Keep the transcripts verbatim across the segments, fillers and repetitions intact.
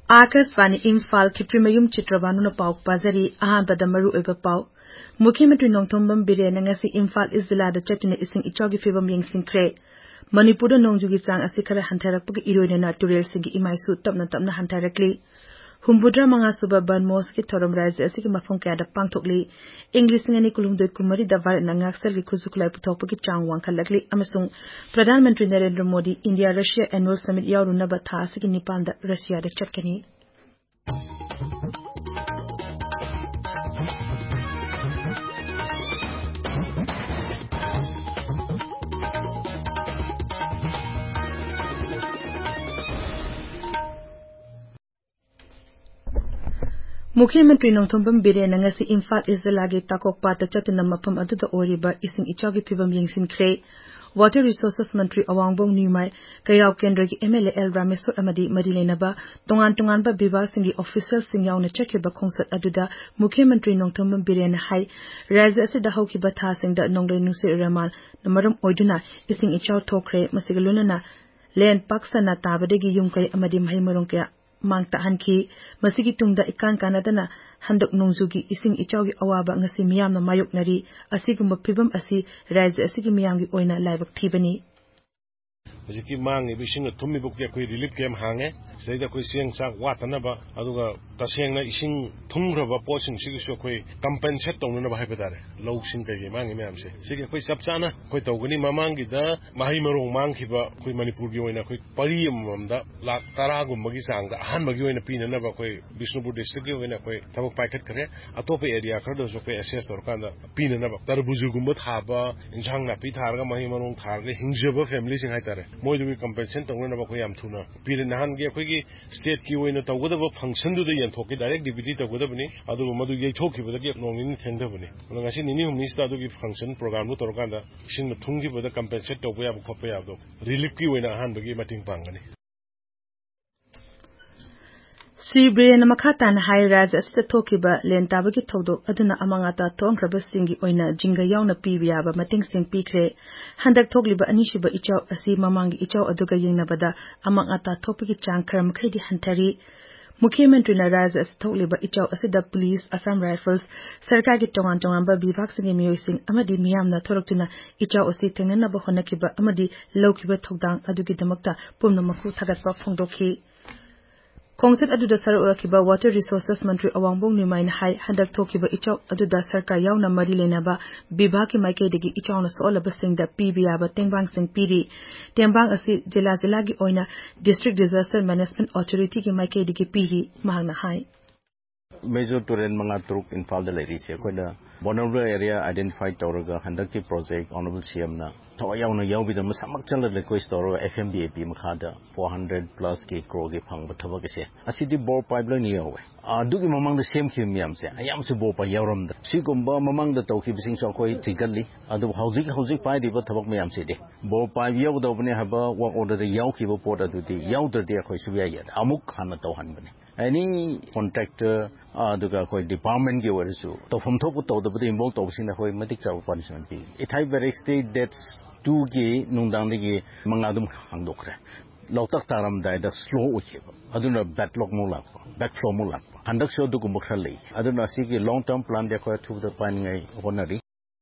आकाशवाणी इम्फाल खित्रिमयुम चित्रबानुना पाउ पाजरी अहानबदा मरु ओइबा पाउ मुख्यमंत्री नोंथोंबम बिरेन ngasi इम्फाल इस जिलादा चतुना इसिंग इचाउगी फिबम येंसिंख्रे मणिपुरदा नोंजुगी चांग असि खरा हंथारकपगी इरोइनना तुरेलसिंगी इमाइसु तपना तपना हंथारकली हुम्बुद्रा मंगा सुबा बनमोस की थोरम राज्य असि मफम कयादा पांगथोकली English ngani kulumdoi kumari da Bharat नंगाक्सल की खुजुखलाई पुथोकपगी चांग वांखलकली अमसुंग प्रधानमंत्री Narendra Modi India Russia annual summit यावरुनबा था असि निपालदा रशिया दा चटकनी मुख्यमंत्री नोंथोंबम बिरेन ngasi इम्फाल इस जिलागे ताकोकपाता चतुना मफम अदुदा ओरिबा इसिंग इचाउगी फिबम येंसिनख्रे वाटर रिसोर्सेस मंत्री अवांगबोंग न्यूमाय कयाव केंद्र की एमएलए एल रामेश्वर अमदी मरी लेनबा तोंगान तोंगानबा विभाग सिंगी ऑफिशियल सिंग यावना चखिबा खोंसत अदुदा मुख्यमंत्री नोंथोंबम बिरेन हाई राज्य असिदा हौकिबा था सिंगदा नोंगले नुसे रमान नमरम ओइदुना इसिंग इचाउ थोखरे मसिगलुनना लेन पाक्सना ताबदेगी युमकै अमदी महिमरों कया मांगता हनखी मसिगी तुंगदा इकान कानादना हंदक नोंजुगी इसिंग इचाउगी अवाबा ngasi मियामना मायोकनरी असिगुम्बा फिबम असि राज्य असिगी मियामगी ओइना लाइबक थीबनी Hujiki mang ibising thummi buk ya koi relief camp hange seida koi siang sak watanaba aduga tasengna ising thumgraba posing sigi so koi compensate tongna ba haibadare log sing kai mang imam se sigi koi sapchana koi tawgani mamang gi da mahi marong mang khiba koi manipur gi oina koi pari amda lak tara gum magi sang da han magi oina pina na ba koi bisnupur district gi oina koi thabak paikat kare atope area khar do so koi assess tor kan da pina na ba tarbuju gum tha ba injang na pi thar ga mahi marong thar ga hingjaba family sing haitare मोई दुगी compensation तंगना बको याम थुना पीर नहान गे अखोगी state की ओइना तवगदब function दुदे यनथोके direct deputy तवगदबनी अदुगो मदु यैथोखिबदगी नोंगिनि थेंगदबनी नंगासि निनि हुमनि स्टा दुगी फंक्शन प्रोग्राम नु तोरकांदा इसिन थुंगी बदा कंपेंसेट तवबो याब खोपे याबदो रिलीफ की ओइना हान बगी मटिंग पांगनी श्री ब्रेन मखातान हाई राज असित थोकिबा लेनताबगी थौदो अदुना अमंगाता थोंख्रबा सिंगी ओइना जिंगा यावना पीबियाबा मटिंग सिंग पीख्रे हंदक थोकलिबा अनिसुबा इचाउ असि ममांगी इचाउ अदुगा यिंगनाबदा अमंगाता थोपगी चांग खरम खैदि हंथरी मुख्यमंत्री राज्य असित थोकलिबा इचाउ असिदा पुलिस असम राइफल्स सरकार की तोंगान तोंगानबा विभाग सिंगी मियोइसिंग अमदि मियामना थोरक्तुना इचाउ असि थेंगनबा होनकिबा अमदि लौकिबा थौदांग अदुगिदमक्ता पुमनमखु थागतपा फोंदोखि खोंसत अदुदा सरउरखिबा वाटर रिसोर्सेस मंत्री अवांगबोंग न्यूमाइन हाई हंदक थोखिबा इचाउ अदुदा सरकार यावना मरी लेनाबा विभाग की माइकेदगी इचाउना सोलबा सिंगदा पीबियाबा तेंबांग सिंग पीरी तेंबांग असि जिला जिला की ओइना डिस्ट्रिक्ट डिजास्टर मैनेजमेंट अथॉरिटी की माइकेदगी पीही मांगना हाई Major Turen Manga Truk in Falda Ladies, Yakwada, vulnerable area identified Toraga, Handaki project, Honorable C M Na, Toyana Yawi, the Masamakchala request or F M D A P Makada, four hundred plus K Krogi Pang, but Tabakase, a city bore pipeline away. Uh, Dukim among the same Humiams, I am Subopa Yaram, Sikumba among the Toki Sing Shokoi, Tigali, and the housing housing pie, but Tabak Mayam City. Bo Pai Yaw the Open Haba, what order the Yauki reporter to the Yauter de Akosuya, Amuk Hanatohan. Any contractor, uh, the department givers, to from top of the involved of in the whole medic punishment. It had very state that's two gay, Nundandigi, Mangadum Handokre. Lotak Taram died a slow hip. I don't know backlog mulak, backflow mulak. Handak show to Gumukali. I don't know, seek a long term plan they acquired to the planning honorary.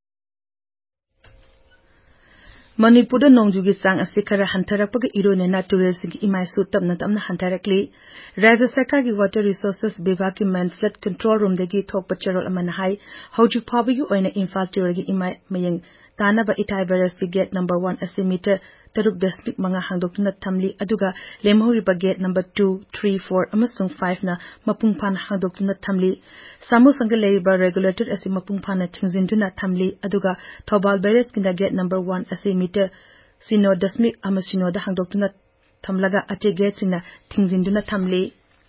Manipur नोंजुगी सांग असि खरा हंथरकपगे इरोने नाटुरल सिंग इमाइसु तबना तबना हंथरकली राज्य सरकार की water resources विभाग की man flood control room देगी थोक पचरोल अमन हाई हौजु फाबगी ओइना इम्फाल तिरगी इमाइ मयंग तानाबा इथाई बैरस की गेट नंबर वन असि मीटर तरुक दशमिक मंगा हांगदोक्तुना थमली अदुगा लेमहौरिबा gate number two three four अमसुंग फाइव ना मपुंग फान हांगदोक्तुना थमली सामु संग लेबा रेगुलेटर असि मपुंग फान थिंगजिनदुना थमली अदुगा थौबाल बैरस किंदा गेट नंबर वन असि मीटर सिनो दशमिक अमसिनो दा हांगदोक्तुना थमलगा अटे गेट सिना थिंगजिनदुना थमली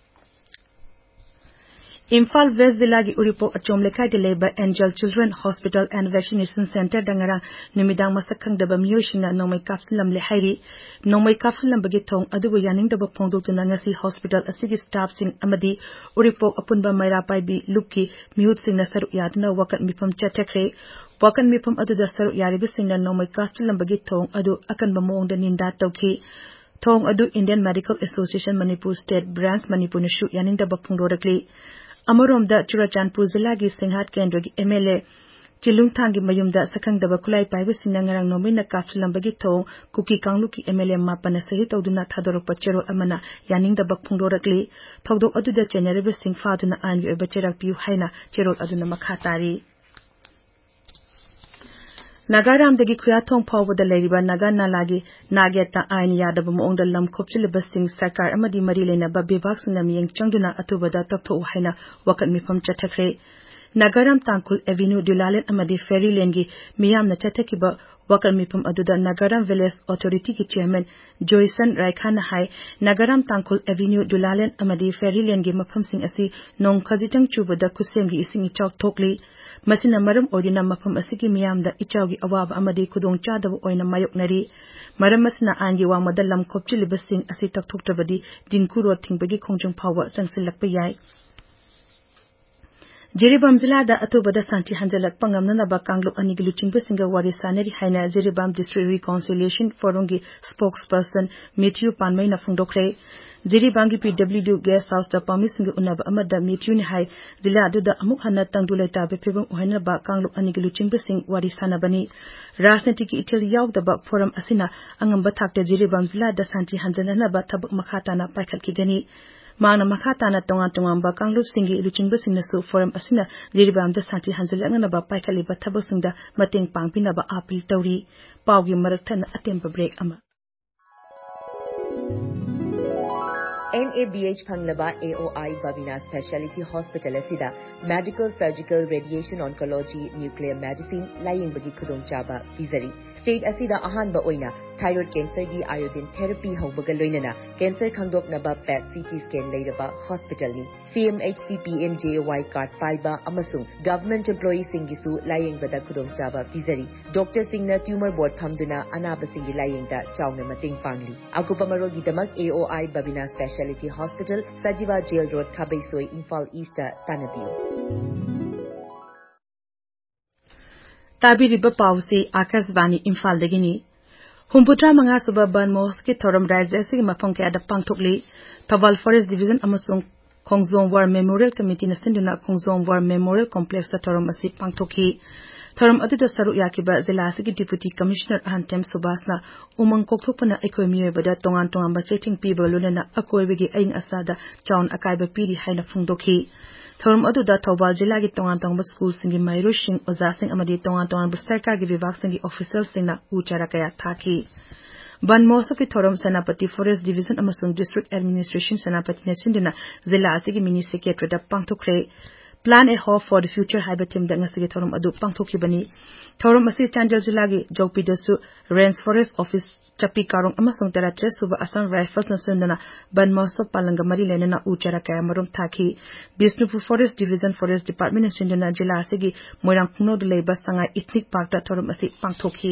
इम्फाल वेस्ट जिला की उरिपोक अचोम लेखाई दे लेबा Angel Children Hospital and vaccination centre दंगरा निमिदांग मसक खंगदबा मियोशिना नोमै काप्सलम ले हाइरी नोमै काप्सलम बगे थोंग अदुबु यानिंगदबा फोंदोक्तुना ngasi हॉस्पिटल असिगी स्टाफ सिंग अमदी उरिपोक अपुनबा मैरा पाइबी लुक्की मिहुत सिंगना सरुक यादना वकत मिफम चटखरे वकन मिफम अदुदा सरुक यारिबि सिंगना नोमै काप्सलम बगे थोंग अदु अकनबा मोंगदा निंदा तौखी thong adu Indian Medical Association Manipur State Branch Manipur na shu yaningdaba phungdorakli amarom da Churachandpur Zilla gi Singhat Kendra gi M L A Chilungthang gi mayumda sakhangdaba khulai paiba singna ngarang nomina kapsilambagi thong kuki kanglu ki M L A mapana sahi tawduna thadorokpa chero amana yaningdaba phungdorakli thogdok aduda chenarebe singfa aduna angi oba cherak piu haina chero aduna makhatari Nagaram dagi Khuyathong phawbada leiriba Naga Nalagi Nageta ain yadaba moongda lam khopchilaba sing sarkar amadi mari lenaba bibak singna miyeng changduna atubada taptho haina wakat mifam chathakre Nagaram Tangkul Avenue Dulalen amadi Ferry Lane gi miyamna chathakiba wakal mifam aduda Nagaram Village Authority ki Chairman Joyson Raikhan hai Nagaram Tangkul Avenue Dulalen amadi Ferry Lane gi mafam sing asi nong khajitang chubada kusem gi ising ichak thokli masina maram orina mafam asigi miyamda ichawgi awaba amadi kudong chadaba oina mayoknari maram masina angi wangmada lam khopchiliba sing asi takthoktabadi dingku ro thingbagi khongjong phawa changsilakpa yai Jiribam Zilla da atubada santi hanjalak pangamna ba kangluk anigilu chingba singa wari saneri haina Jiribam District Reconciliation Forum gi spokesperson Matthew Panmai na phungdokre Jiribam gi P W D Guest House da pami singa unaba amada Matthew ni hai Zilla aduda amuk hana tangdulai ta be phibam ohaina ba kangluk anigilu chingba sing wari sanabani rajniti ki ithil yaw da ba forum asina angamba thakte Jiribam Zilla da santi hanjalana ba thabak makhata na paikhat ki gani Mana makata na tonga tonga ba kanglup singi iluchingba singna su forum asina Jiribam da santi hanjalanga na ba paikali ba thabak singda mateng pangpina ba apil tawri pawgi marakta na atemba break ama N A B H Phanglaba A O I Babina Specialty Hospital asida Medical Surgical Radiation Oncology Nuclear Medicine Lying bagi khudong chaba pizari State asida ahan ba oina thyroid cancer gi iodine therapy haubaga loinana cancer khangdok naba P E T C T scan leiraba hospital ni C M H T P M J Y card paiba amasung government employees singisu lying bada khudong chaba pizari doctor singna tumor board thamduna anaba singi lying da chawna mating pangli akupa marogi damak A O I Babina Specialty Hospital Sajiva Jail Road Khabaisoi Imphal East Tanabiu Tabiriba pawsi Akashvani Imphal dagini Humputra manga suba ban moski thoram rajya sig mafam kya da pangthokli Thawal Forest Division amasung Khongjong War Memorial Committee na sinduna Khongjong War Memorial Complex ta thoram asi pangthokhi thoram aduda saru yakiba Zilla asigi Deputy Commissioner Ahantem Subasna umang kokthopana aikoi miyoy bada tongan tongan ba checking people lunena akoibegi aing asada chaun akaiba piri haina phungdokhi thoram aduda Thawal Jilla gi tongan tongan school singi Mairu Singh Oza Singh amadi tongan tongan sarkar gi vibhag singi officials singna uchara kaya thaki Ban Mosoki Thoram Senapati Forest Division amasung District Administration Senapati na sinduna Zilla asigi Mini Secretary da pangthokre Plan a hope for the future haibatim da ngasigi thoram adu pangthoki bani thoram asi Chandel Jilla gi Jokpidasu Range Forest Office Chapi Karong amasung tera tres suba Assam Rifles na sinduna Ban Moso palanga mari lenena uchara kaya marum thaki Bisnupur Forest Division Forest Department na sinduna Jilla asigi Moirang Khungno dulai basangai ethnic park da thoram asi pangthoki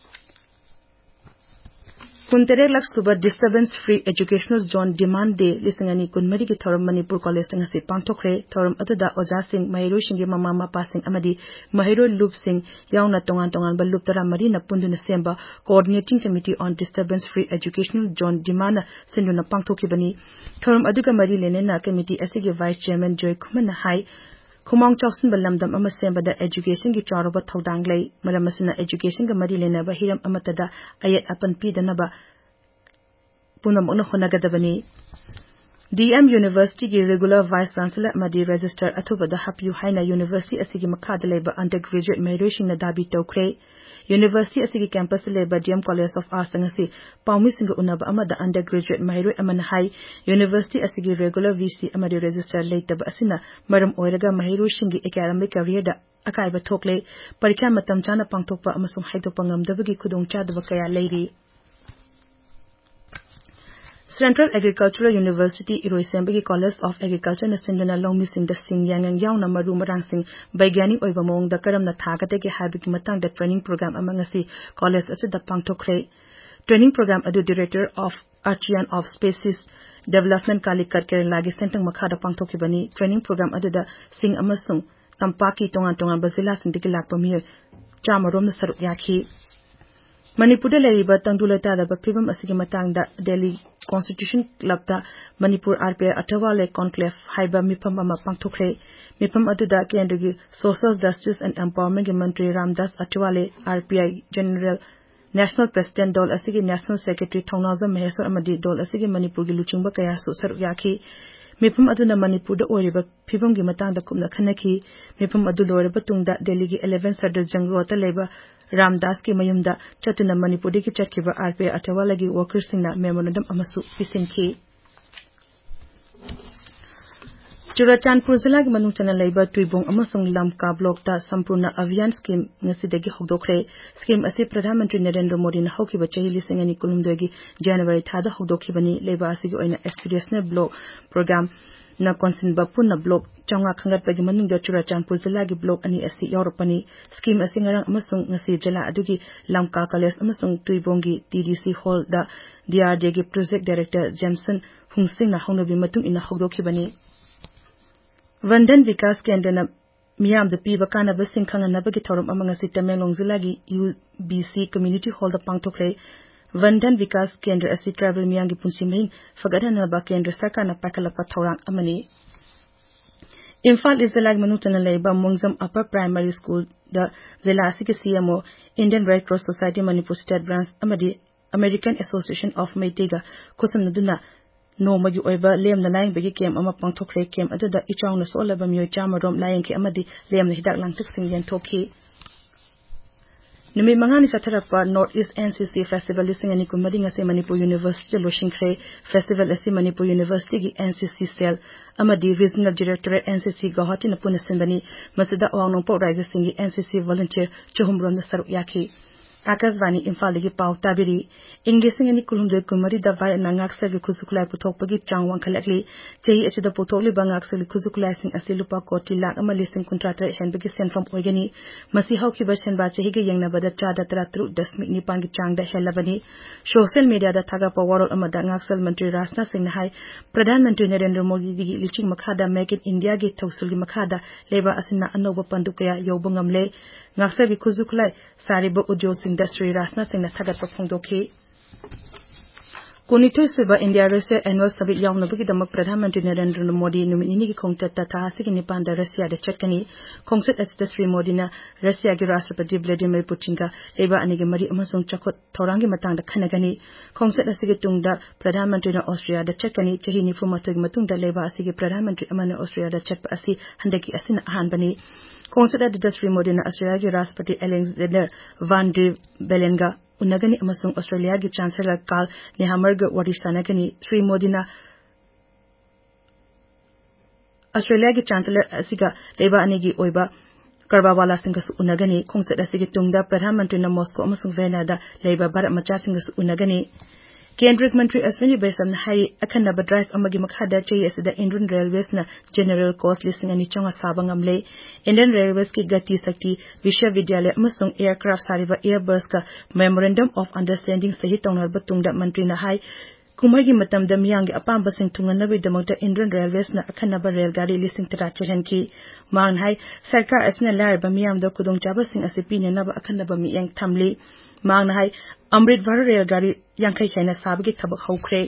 Kuntere lak suba disturbance free educational zone demand day lisingani kunmari ki thoram Manipur College ngasi pangthokre thoram atuda Oja Singh Mahiro Singh mama mapa Singh amadi Mahiro Loop Singh yauna tongan tongan ba loop tara mari na punduna semba coordinating committee on disturbance free educational zone demand sinduna pangthoki bani thoram aduga mari lenena committee asigi vice chairman Joy Khumana hai Khumang Choksin balamdam ama sembada education gi charoba thodang lei maramasina education ga mari lena ba hiram amatada ayat apan pidana ba punamona khonagadabani D M University gi regular vice chancellor amadi register athubada hapyu haina university asigi makhada leba undergraduate merit na dabi tokre University asigi campus leba D M College of Arts ngasi pawmi singa unaba amada undergraduate merit amana hai University asigi regular V C amadi register leitaba asina maram oiraga mahiru singi academic career da akaiba thokle parikha matam chana pangthokpa amasung haidokpa ngamdabagi khudong chadaba kaya leiri Central Agricultural University Iroisembagi College of Agriculture na sinduna longmi sing da sing yangang yaw na maru marang sing baigani oiba mong da karam na thagate ge habiki matang da training program amang asi college asida pangthokre training program adu director of Archean of Species Development Kalikar Kerala gi sentang makha da pangthokibani training program adu da sing amasung tampaki tongan tongan bazila sing dikilak pamiyo chamarom na saru yakhi Manipur leriba tangdulata da phibam asigi matangda Delhi Constitution Club da Manipur R P I Athawale Conclave haiba mifam ama pangthokre mifam aduda kendri Social Justice and Empowerment gi Mantri Ramdas Athawale R P I General National President Dol asigi National Secretary Thongnawjam Maheswar amadi Dol asigi Manipur gi luchingba kaya su saru yaki mifam aduna Manipur da oriba phibam gi matangda kumna khanaki mifam adu loriba tungda Delhi gi eleven Sadar Jang Road leba Ramdas ki mayumda chatuna Manipur ki chatkiba R P I Athawale gi workers singna memorandum amasu pisinki Churachandpur Zilla gi manungchana leiba tuibong amasung lamka block ta sampurna avian scheme ngasidagi hogdokre scheme asi Pradhan Mantri Narendra Modi na hokiba chahi lising ani kulumdogi January thada hogdokhibani leiba asigi oina expeditionary block program na konsinba punna block changa khangat pagi manungda Churachandpur Zilla gi block ani asi europani scheme asi ngarang amasung ngasi jala adugi lamka college amasung tuibongi T D C hall da D R D gi project director Jameson Hungsing na hongnobi matung ina hogdokhibani Vandan Vikas Kendra na miyam da piba kana ba singkhang na ba gi thorum amanga si Tamenglong Zilla gi U B C community hall da pangthokre Vandan Vikas Kendra asi travel miyam gi punsimain fagadana ba Kendra sarkar na pakalapa thorang amani Imphal is Zilla gi manutana leiba Mongzam Upper Primary School da Zilla asi ki C M O Indian Red Cross Society Manipur State Branch amadi American Association of Meitega kusam naduna no magi oiba lem na laing begi kem ama pangthokre kem adada ichang na solaba myo chamarom laing ki amadi lem na hidak langtik sing yan thokhi nimi mangani satharapa North East N C C Festival lising ani kumadi ngase Manipur University lo shingkhre festival asi Manipur University gi N C C cell amadi regional directorate N C C Guwahati na puna sindani masida awangnong po raja singi N C C volunteer chuhumrom na saru yakhi Akasvani Imphal gi pau tabiri ingesing ani kulumde kumari da vai na ngaksa gi khusuklai puthokpagi changwang khalakli chei achida puthokli bangaksa gi khusuklai sing asilupa koti lak amali sing contractor henbagi senfam oigani masi hauki bashen ba chehi gi yengna bada chada tratru dasmik ni pan gi changda helabani social media da thaga power amada ngaksal mantri Rajnath Singh na hai Pradhan Mantri Narendra Modi gi liching makhada make in India gi thausul gi makhada leba asina anoba pandukaya yobungamle ngaksa gi khusuklai sariba udyog industry Rajnath Singh na thagat paphongdokhi Kunithu Siba India Russia Annual Summit yaung nabagi damak Pradhan Mantri Narendra Modi numini gi khongtat ta tha sigi nipan da Russia da chatkani khongset asita Sri Modi na Russia gi Rashtrapati Vladimir Putin ga leba ani gi mari amasung chakot thorang gi matang da khanagani khongset asigi tungda Pradhan Mantri na Austria da chatkani chahi ni fumatog matung da leba asigi Pradhan Mantri amana Austria da chatpa asi handaki asina ahan bani khongset da Sri Modi na Austria gi Rashtrapati Alexander Van der Bellen ga unagani amasung Australia gi Chancellor Karl Nehammer ga warisanagani Sri Modi na Australia gi Chancellor asiga leba anigi oiba Karbawala Singha su unagani khongset asigi tungda Pradhan Mantri na Moscow amasung Vienna da leba Bharat macha singha su unagani Kendrick Mantri Ashwini Vaishnav na hai akhanaba drive amagi makhada chei asida Indian Railways na general cost listing ani chonga sabangamle Indian Railways ki Gati Sakti Vishwavidyalaya amasung aircraft sariba Airbus ka memorandum of understanding sahi tongnar tungda Mantri na hai kumagi matamda miyangi apamba sing thunganabi damakta Indian Railways na akhanaba railgari listing tara chehanki mang hai sarkar asna larba miyamda kudongchaba sing asipi ne naba akhanaba miyang thamli mang hai Amrit Bharat railgari yankai khaina sabagi thabak hokre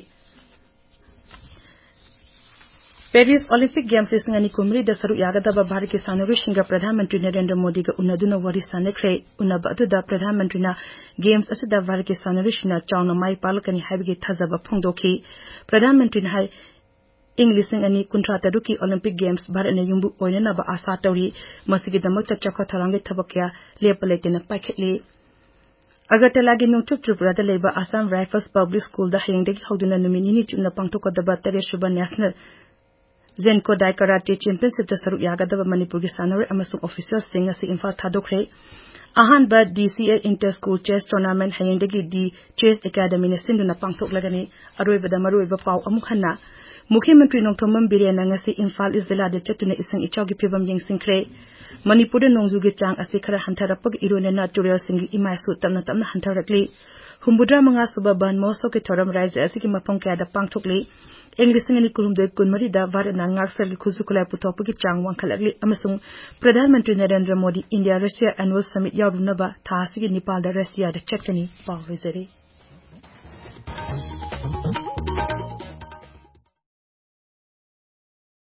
Paris Olympic Games lising ani kumri da saru yagadaba Bharat ki sanuri shinga Pradhan Mantri Narendra Modi ga unaduna wari sanekre unaba adu Pradhan Mantri na Games asida Bharat ki sanuri shina chawna mai palakani habigi thazaba phongdokhi Pradhan Mantri na hai Englising ani kuntra taruki Olympic Games Bharat na yumbu oinana ba asa tawri masigi damakta chakha tharange thabakya lepalete na paikhetli Agartala gi Nongchup Tripura da leba Assam Rifles Public School da hayengdagi hoduna numini chuna pangthokodaba Tareshuba National Zenko Dai Karate Championship da saru yagadaba Manipur gi sanare amasung official sing asi Imphal thadokre ahan ba D C A Inter School Chess Tournament hayengdagi di Chess Academy na sinduna pangthoklagani aroibada maroiba pau amukhanna Mukhyamatri Nongthomam Birena ngasi Imphal Zilla da chatuna isang ichawgi phibam yengsingkre Manipur da nongju gi chang asi khara hantarapag irone natural singi imaisu tamna tamna hantarakli Humbudra Manga Suba Ban Moso ke Thoram Raja Asiki Mapong Kada Pangthokli English ngani kurumde kunmari da varana ngaksal khuzukulai putopagi chang wangkhalagli amasung Pradhan Mantri Narendra Modi India Russia Annual Summit yarunaba thasigi Nepal da Russia da chatkani pawrizari